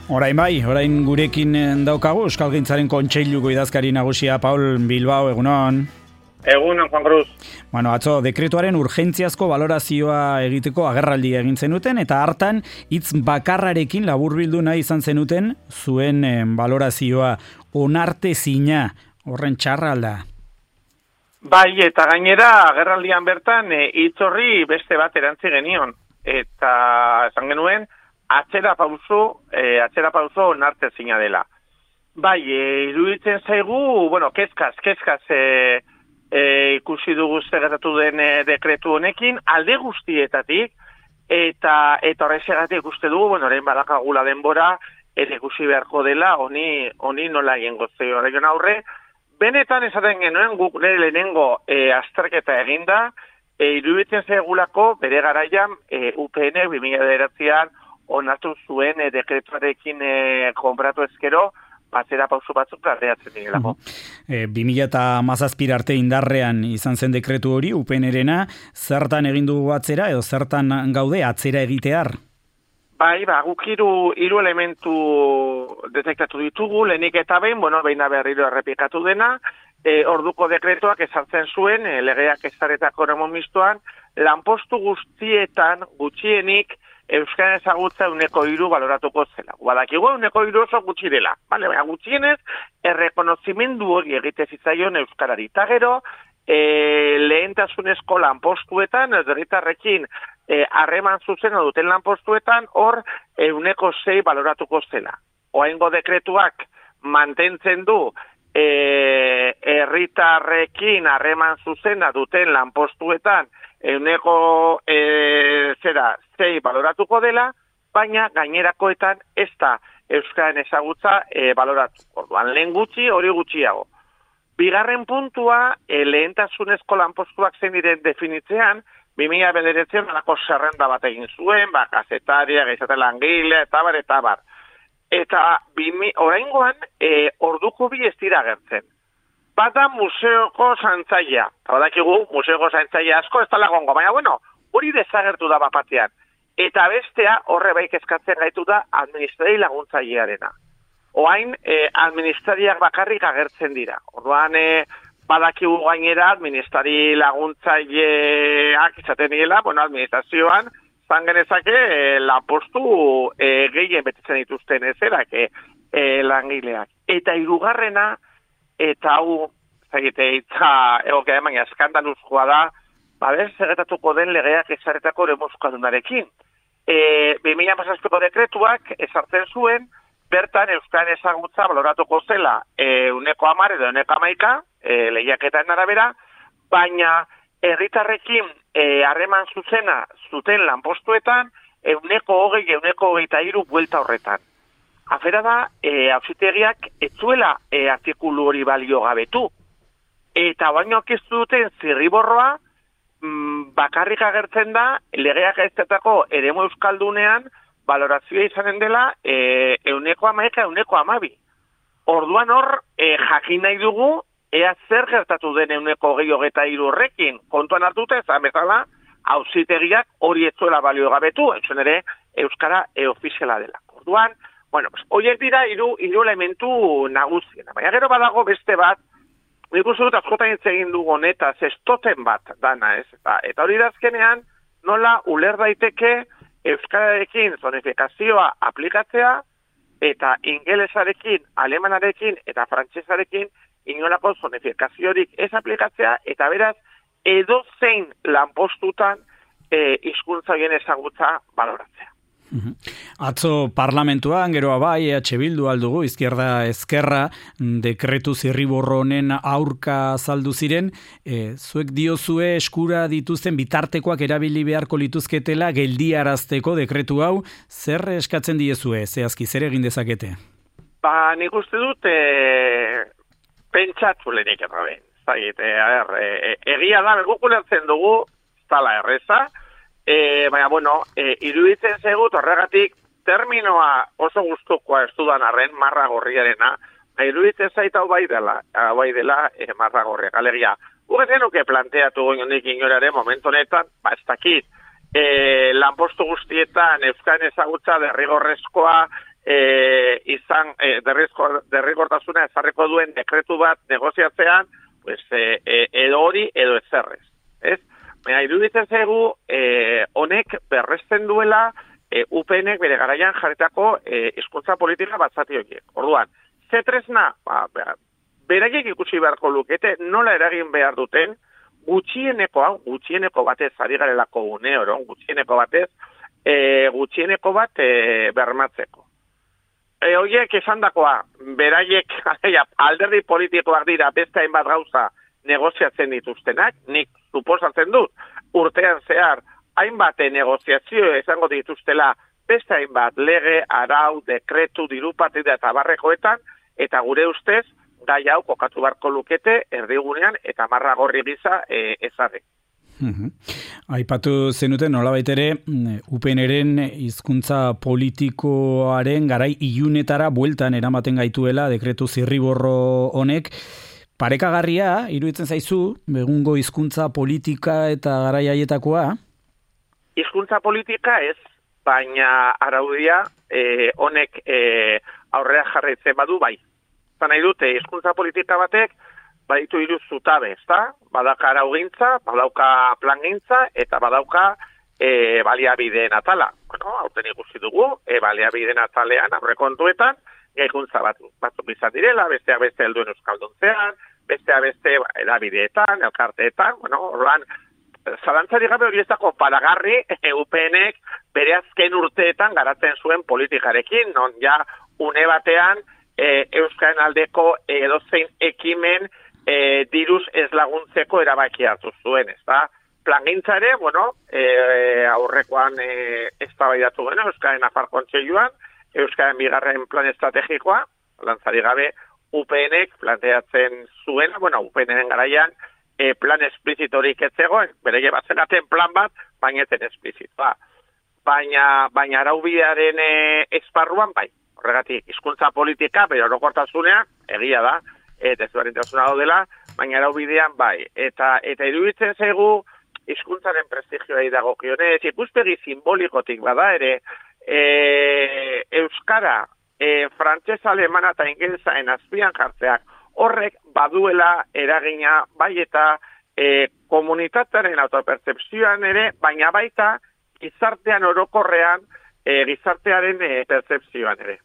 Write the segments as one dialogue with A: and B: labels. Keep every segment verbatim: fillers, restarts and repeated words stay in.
A: Orain bai, orain gurekin daukagu Euskalgintzaren Kontseiluko idazkari nagusia Paul Bilbao, egunon.
B: Egunon, Juan Cruz.
A: Bueno, atzo, dekretuaren urgentziazko balorazioa egiteko agerraldi egin zenuten, eta hartan hitz bakarrarekin laburbildu nahi izan zenuten zuen eh, balorazioa onartezina, horren txarra alda.
B: Bai, eta gainera agerraldian bertan hitz e, horri beste bat erantzi genion. Eta esan genuen, atzera pauso, eh, atzera pauso onartezina dela. Bai, e, iruditzen zaigu, bueno, kezkaz, kezkaz e, e, ikusi dugu gertatu den e, dekretu honekin, alde guztietatik, eta eta horrexegatik ikuste dugu, bueno, orain badakagula denbora, ere ikusi beharko dela, honi honi nola egingo ze horrekin aurre, benetan esaten genuen guk lehenengo e, azterketa eginda, e, iruditzen zaigulako bere garaian e, U P N bi mila bederatzian onartu zuen e, dekretuarekin e, konpratu ezkero, atzera pauso batzuk planteatzen direlako.
A: E, bi mila hamazazpi arte indarrean izan zen dekretu hori, U P N-erena, zertan egin dugu atzera edo zertan gaude atzera egitear?
B: Bai, ba, guk hiru hiru elementu detektatu ditugu, lehenik eta behin, bueno, behin berriro errepikatu dena, e, orduko dekretuak ezartzen zuen, e, legeak ezaretako mistoan, lanpostu guztietan gutxienik euskara ezagutza euneko hiru baloratuko zela. Badakigu euneko hiru oso gutxi dela, bale, baina gutxienez, errekonozimendu hori egite zitzaion euskarari. Ta gero, e, lehentasunezko lanpostuetan, ez herritarrekin harreman e, zuzena duten lanpostuetan, hor euneko sei baloratuko zela. Oraingo dekretuak mantentzen du herritarrekin e, harreman zuzena duten lanpostuetan euneko e, zera sei baloratuko dela, baina gainerakoetan ez da euskaren ezagutza e, baloratu. Orduan, lehen gutxi, hori gutxiago. Bigarren puntua, e, lehentasunezko lanpostuak zein diren definitzean, bi mila bederatzian alako zerrenda bat egin zuen, ba, kazetaria, gaizate langile, eta bar, eta bar. Eta oraingoan, e, orduko bi ez dira agertzen. Bata museoko zaintzailea. Badakigu, museoko zaintzailea asko ez dela gongo, baina bueno, hori desagertu da bapatean. Eta bestea, horre baik eskatzen gaitu da administrari laguntzailearena. Oain, eh, administrariak bakarrik agertzen dira. Orduan, eh, badakigu gainera administrari laguntzaileak izaten direla, bueno, administrazioan, zan genezake, eh, lanpostu eh, gehien betetzen dituzten ezerak eh, eh, langileak. Eta hirugarrena, eta hau, zagite, itza egokea baina eskandaluzkoa da, babes, segetatuko den legeak ezaretako eremuzkadunarekin. E, bi mila hamazazpiko dekretuak ezartzen zuen, bertan euskaren ezagutza baloratuko zela e, uneko hamar edo uneko hamaika, e, lehiaketaren arabera, baina herritarrekin harreman e, zuzena zuten lanpostuetan, euneko hogei, euneko hogeita hiru buelta horretan. Afera da, e, auzitegiak ez zuela e, artikulu hori balio gabetu. Eta baino ez duten zirriborroa, mm, bakarrik agertzen da, legeak eztetako eremu euskaldunean, balorazioa izanen dela, e, euneko hamaika, euneko hamabi. Orduan hor, e, jakin nahi dugu, ea zer gertatu den euneko hogei hogeita hiru horrekin. Kontuan hartuta ezan bezala, auzitegiak hori ez zuela balio gabetu, entzun ere, euskara e, ofiziala dela. Orduan, bueno, pues, horiek dira hiru hiru elementu nagusiena. Baina gero badago beste bat, nik uste dut askotan hitz egin dugu honetaz, ez toten bat dana, ez? Eta, eta hori da azkenean, nola uler daiteke euskararekin zonifikazioa aplikatzea, eta ingelesarekin, alemanarekin eta frantsesarekin inolako zonifikaziorik ez aplikatzea, eta beraz, edo zein lanpostutan e, hizkuntza horien ezagutza baloratzea.
A: Atzo parlamentuan, geroa bai, E H Bildu aldugu, izquierda ezkerra, dekretu zirriborro honen aurka azaldu ziren, e, zuek diozue eskura dituzten bitartekoak erabili beharko lituzketela geldiarazteko dekretu hau, zer eskatzen diezue, zehazki, zer egin dezakete?
B: Ba, nik uste dut, e, pentsatu lehenik erraben. Zagit, e, e, egia da, gukulertzen dugu, zala erreza, E, baina, bueno, e, iruditzen zegut horregatik terminoa oso gustukoa ez dudan arren marra gorriarena, iruditzen zait hau bai dela, bai dela e, marra gorriak, alegia. Ugezen nuke planteatu goionik inorare momentu honetan, ba ez dakit, e, lanpostu guztietan euskaren ezagutza derrigorrezkoa e, e, izan e, derrigortasuna ezarriko duen dekretu bat negoziatzean, pues, e, e, edo hori edo ezerrez. Ez? Baina iruditzen zaigu e, honek berresten duela e, U P N-ek bere garaian jarritako e, hizkuntza politika batzati horiek. Orduan, ze tresna, ba, beraiek ikusi beharko lukete, nola eragin behar duten, gutxieneko hau, gutxieneko batez ari garelako une oro, gutxieneko batez, e, gutxieneko bat e, bermatzeko. E, Oiek esan dakoa, beraiek alderdi politikoak dira beste hainbat gauza negoziatzen dituztenak, nik suposatzen dut, urtean zehar hainbat negoziazio izango dituztela beste hainbat lege, arau, dekretu, dirupartida eta barrekoetan, eta gure ustez, gai hau kokatu beharko lukete erdigunean eta marra gorri giza e, ezarri.
A: Uhum. Aipatu zenuten nolabait ere U P N-ren hizkuntza politikoaren garai ilunetara bueltan eramaten gaituela dekretu zirriborro honek. Parekagarria, iruditzen zaizu, egungo hizkuntza politika eta garai haietakoa?
B: Hizkuntza politika ez, baina araudia e, honek e, aurrera jarraitzen badu bai. Zan nahi dute, hizkuntza politika batek baditu hiru zutabe, ezta? Badauka araugintza, badauka plangintza eta badauka e, baliabideen atala. Bueno, aurten ikusi dugu, e, baliabideen atalean, aurrekontuetan, gaikuntza bat, batzuk izan direla, besteak beste helduen euskalduntzean, besteak beste erabideetan, elkarteetan, bueno, orduan, zalantzari gabe hori ez dago paragarri e, U P N-ek bere azken urteetan garatzen zuen politikarekin, non ja une batean e, Euskaren aldeko edozein ekimen e, diruz ez laguntzeko erabaki hartu zuen, ez da? Plangintza ere, bueno, e, aurrekoan e, eztabaidatu gena Euskaren Nafar Kontseiluan, Euskaren bigarren plan estrategikoa, lantzari gabe U P N-ek planteatzen zuen, bueno, U P N-en garaian, e, plan esplizitorik ez zegoen, bere batzen plan bat, baina eten esplizitoa. Baina, baina araubidearen e, esparruan, bai, horregatik, hizkuntza politika, bere orokortasunean, egia da, eta ezberdintasuna daudela, baina araubidean, bai. Eta, eta iruditzen zaigu, hizkuntzaren prestigioa dagokionez, ikuspegi simbolikotik bada ere, e, Euskara, e, frantses, alemana eta ingelesaen azpian jartzeak, horrek baduela eragina bai eta e, komunitatearen autopertzepzioan ere, baina baita gizartean orokorrean e, gizartearen e, pertzepzioan ere.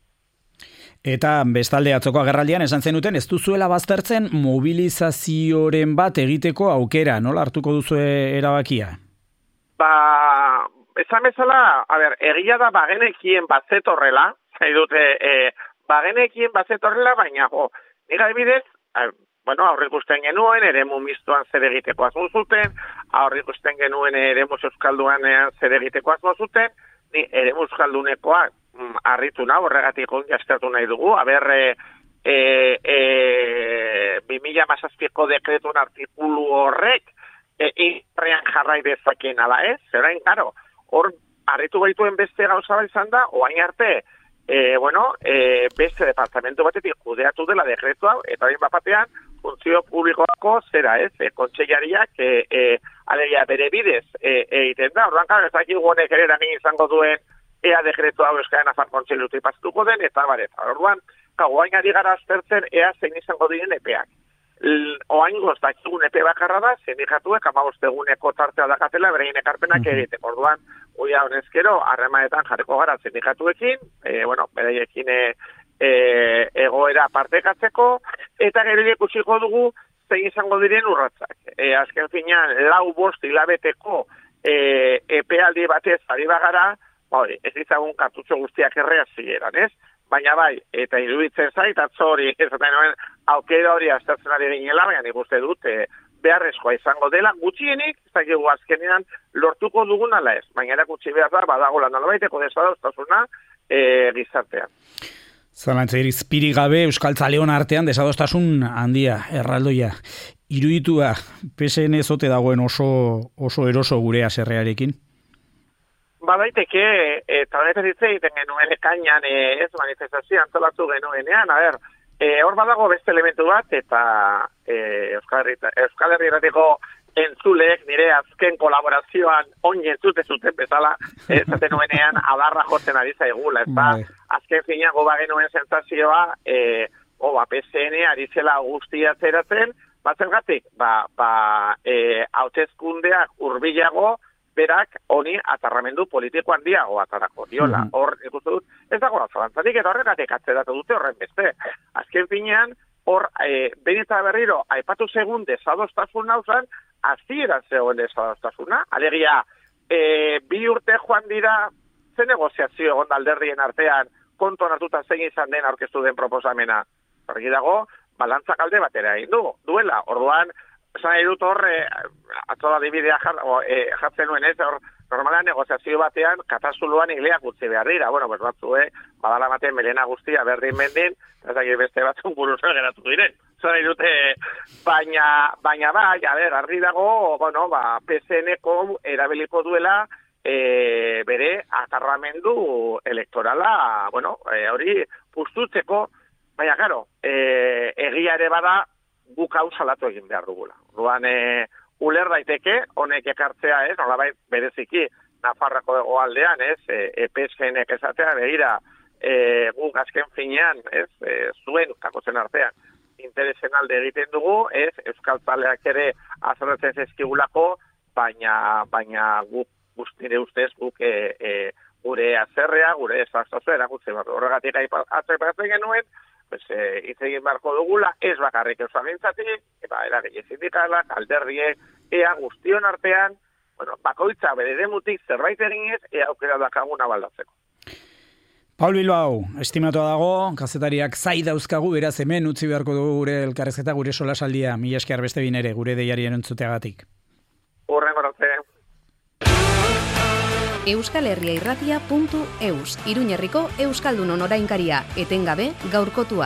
A: Eta bestalde atzoko agerraldian esan zenuten ez duzuela baztertzen mobilizazioren bat egiteko aukera, nola hartuko duzu erabakia?
B: Ba, esan bezala, a ber, egia da bagenekien batzetorrela, nahi dute, e, bagenekien batzetorrela, baina, jo, nik adibidez, bueno, aurrikusten genuen, eremu mistoan zer egiteko asmo zuten, aurrikusten genuen eremu euskalduanean zer egiteko asmo zuten, ni eremu euskaldunekoak harritu nahi, horregatik onjaztertu nahi dugu, haber, e, e, bi mila hamazazpiko dekretun artikulu horrek, e, irrean jarrai dezakien ala ez, zerain, karo, hor, harritu gaituen beste gauza bat izan da, oain arte, E, bueno, e, beste departamentu batetik kudeatu dela dekretua, eta hori bapatean, funtzio publikoako zera ez, e, kontseilariak e, e, alegia bere bidez egiten e, da, orduan karo, ez dakik honek ere eragin izango duen ea dekretua Euskaren Nafar Kontseilutik pasatuko den, eta bareta. Orduan, kagoain ari gara aztertzen ea zein izango diren epeak. Oain goztakigun epe bakarra da, sindikatuek amabosteguneko tartea dakatela berein ekarpenak egiteko. Orduan, uia honezkero, harremanetan jarriko gara sindikatuekin, e, bueno, bereiekin e, e, egoera partekatzeko, eta gero ikusiko dugu zein izango diren urratzak. E, azken finean, lau bost hilabeteko e, epealdi batez ari bagara, hori, ez izagun kartutxo guztiak errea zileran, ez? Baina bai, eta iruditzen zait, atzo hori, ez da nuen, aukera hori aztertzen ari ginela, baina nik uste dut, e, beharrezkoa izango dela, gutxienik, ez dakigu azkenean lortuko dugun ala ez, baina erakutsi behar da, badagoela nolabaiteko desadostasuna e, gizartean.
A: Zalantza irizpiri gabe Euskaltzaleon artean desadostasun handia, erraldoia. Iruditua, P S N zote dagoen oso, oso eroso gure aserrearekin?
B: Badaiteke, eta honetan hitz egiten genuen ekainan ez manifestazio antolatu genuenean, a ber, e, hor badago beste elementu bat, eta e, Euskal Herri Euskal Herri Irratiko entzulek nire azken kolaborazioan oin entzute zuten bezala, ezaten nuenean adarra jotzen ari zaigula, ez da? Azken finean goba genuen sentsazioa, e, o, ba, P S N ari zela guztia zeratzen, bat zergatik, ba, ba, e, hauteskundeak hurbilago, berak honi atarramendu politiko handiago atarako diola. Hor, ikustu dut, ez dago zalantzarik, eta horregatik atzeratu dute horren beste. Azken finean, hor, e, behin eta berriro, aipatu segun desadostasun nauzan, hasieran zegoen desadostasuna. Alegia, e, bi urte joan dira, ze negoziazio egon alderdien artean, konton hartuta zein izan den aurkeztu den proposamena. Horreki dago, balantzak alde batera egin du, duela. Orduan, esan nahi dut hor, e, atzola dibidea jar, o, e, jartzen nuen ez, hor, normalan negoziazio batean, katazuluan igleak utzi behar dira. Bueno, pues batzu, eh, badala batean melena guztia berdin mendin, eta beste batzun buruzen geratu diren. Esan nahi dute, baina, baina bai, a ber, argi dago, bueno, ba, P S N-ko erabiliko duela, e, bere atarramendu elektorala, bueno, e, hori pustutzeko, baina, claro, e, egia ere bada, guk hau salatu egin behar dugula. Orduan, e, uler daiteke, honek ekartzea, ez, nolabait bereziki, Nafarrako hegoaldean, ez, e, P S N-ek esatea, begira, e, guk azken finean, ez, e, zuen kakotzen artean, interesen alde egiten dugu, ez, euskaltzaleak ere azerretzen zezkigulako, baina, baina guk, guztire ustez, guk e, e, gure azerrea, gure esazazua erakutzen, horregatik atzepatzen genuen, pues, e, hitz egin beharko dugula, ez bakarrik euskal gintzatik, eta eragile sindikalak, alderdiek, ea guztion artean, bueno, bakoitza bere demutik zerbait eginez, ea aukera dakaguna baldatzeko.
A: Paul Bilbao, estimatua dago, kazetariak zai dauzkagu, beraz hemen utzi beharko dugu gure elkarrezketa, gure solasaldia, mila esker beste bin ere, gure deiarien entzuteagatik.
B: Urren gorotze.
C: euskal herria irratia puntu eus, Iruñerriko Euskaldunon orainkaria, etengabe gaurkotua.